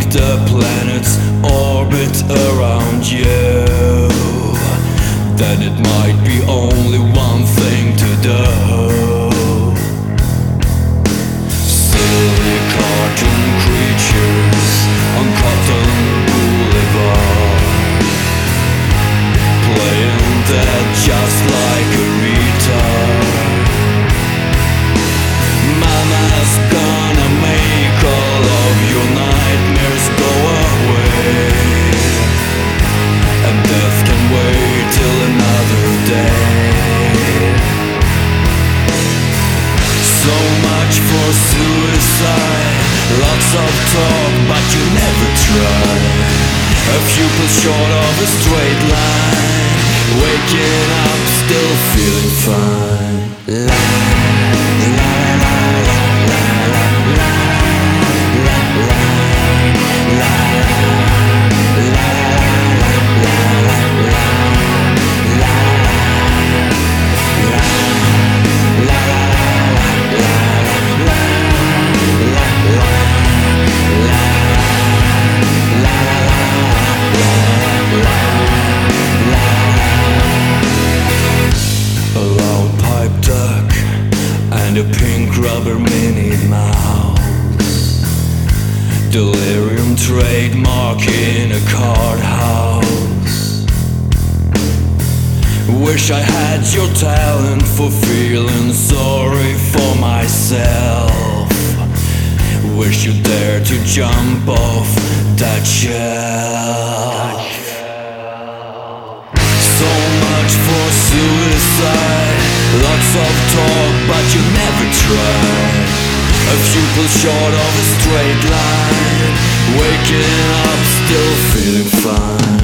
the planets orbit around you, then it might be only one thing to do. Silly cartoon creatures on Cotton Boulevard, playing dead just like a retard. Mama's gonna make all of your nightmares go away, and death can wait till another day. So much for suicide, lots of talk but you never try. A few pulls short of a straight line, waking up still feeling fine. And a pink rubber Minnie Mouse, delirium trademark in a card house. Wish I had your talent for feeling sorry for myself. Wish you dared to jump off that shelf. So much for suicide, lots of talk but you never try. A few pulls short of a straight line, waking up still feeling fine.